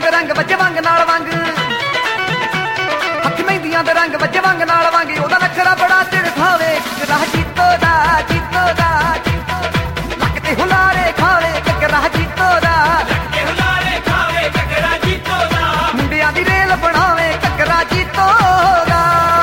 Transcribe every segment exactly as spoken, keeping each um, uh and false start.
ਦੇ ਰੰਗ ਵੱਜੇ ਵੰਗ ਨਾਲ ਵੰਗ ਹੱਥ ਮਹਿੰਦੀਆਂ ਦੇ ਰੰਗ ਵੱਜੇ ਵੰਗ ਨਾਲ ਵੰਗ ਉਹਦਾ ਨਖਰਾ ਬੜਾ ਚਿੜ ਖਾਵੇ ਰਾਹ ਜੀਤੋ ਦਾ ਜੀਤੋ ਦਾ ਲੱਕ ਤੇ ਹੁਲਾਰੇ ਖਾਵੇ ਕਕਰਾ ਜੀਤੋ ਦਾ ਲੱਕ ਤੇ ਹੁਲਾਰੇ ਖਾਵੇ ਕਕਰਾ ਜੀਤੋ ਦਾ ਮੁੰਡਿਆਂ ਦੀ ਰੇਲ ਬਣਾਵੇ ਕਕਰਾ ਜੀਤੋ ਦਾ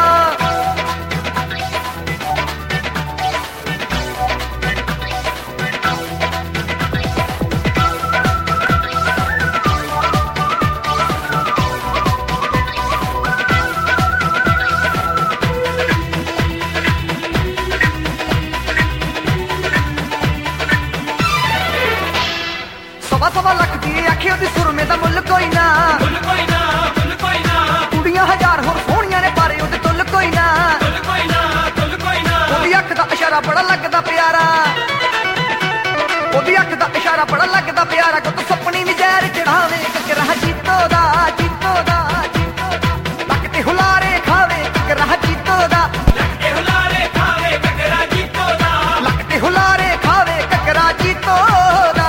ਸਵਾ ਸਵਾ ਲੱਖ ਦੀ ਆਖੇ ਉਹਦੀ ਸੁਰਮੇ ਦਾ ਮੁੱਲ ਕੋਈ ਨਾ ਮੁੱਲ ਕੋਈ ਨਾ ਮੁੱਲ ਕੋਈ ਨਾ ਕੁੜੀਆਂ ਹਜ਼ਾਰ ਹੋਰ ਸੋਹਣੀਆਂ ਨੇ ਪਰ ਉਹਦੇ ਤੁੱਲ ਕੋਈ ਨਾ ਮੁੱਲ ਕੋਈ ਨਾ ਮੁੱਲ ਕੋਈ ਨਾ ਉਹਦੀ ਅੱਖ ਦਾ ਇਸ਼ਾਰਾ ਬੜਾ ਲੱਗਦਾ ਪਿਆਰਾ ਉਹਦੀ ਅੱਖ ਦਾ ਇਸ਼ਾਰਾ ਬੜਾ ਲੱਗਦਾ ਪਿਆਰਾ ਕੋ ਸੁਪਨੀ ਵੀ ਜ਼ਹਿਰ ਚੜਾਵੇ ਕਕਰਾ ਜੀਤੋ ਦਾ ਜੀਤੋ ਦਾ ਲੱਕ ਤੇ ਹੁਲਾਰੇ ਖਾਵੇ ਕਕਰਾ ਜੀਤੋ ਦਾ ਲੱਕ ਤੇ ਹੁਲਾਰੇ ਖਾਵੇ ਕਕਰਾ ਜੀਤੋ ਦਾ ਲੱਕ ਤੇ ਹੁਲਾਰੇ ਖਾਵੇ ਕਕਰਾ ਜੀਤੋ ਦਾ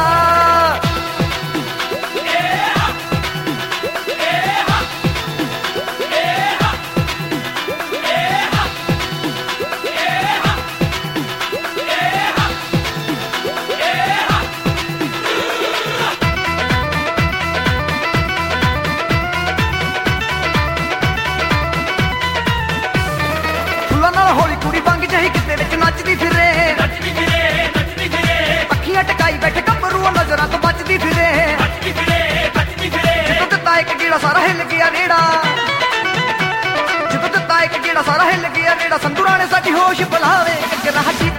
ਫੁੱਲਾਂ ਨਾਲ ਹੌਲੀ ਕੁੜੀ ਵਾਂਗ ਜਹੀ ਕਿਤੇ ਵਿੱਚ ਨੱਚਦੀ ਫਿਰੇ ਨੱਚਦੀ ਫਿਰੇ ਨੱਚਦੀ ਫਿਰੇ ਅੱਖੀਆਂ ਟਕਾਈ ਬੈਠੇ ਗੱਭਰੂ ਨਜ਼ਰਾਂ ਤੋਂ ਬਚਦੀ ਫਿਰੇ ਨੱਚਦੀ ਫਿਰੇ ਨੱਚਦੀ ਫਿਰੇ ਜਦੋਂ ਦਿੱਤਾ ਇੱਕ ਗੇੜਾ ਸਾਰਾ ਹਿੱਲ ਗਿਆ ਰੇੜਾ ਜਦੋਂ ਦਿੱਤਾ ਇੱਕ ਗੇੜਾ ਸਾਰਾ ਹਿੱਲ ਗਿਆ ਰੇੜਾ ਸੰਦੂਰਾਂ ਨੇ ਸਾਡੀ ਹੋਸ਼ ਬੁਲਾਵੇ ਕਕਰਾ ਜੀਤੋ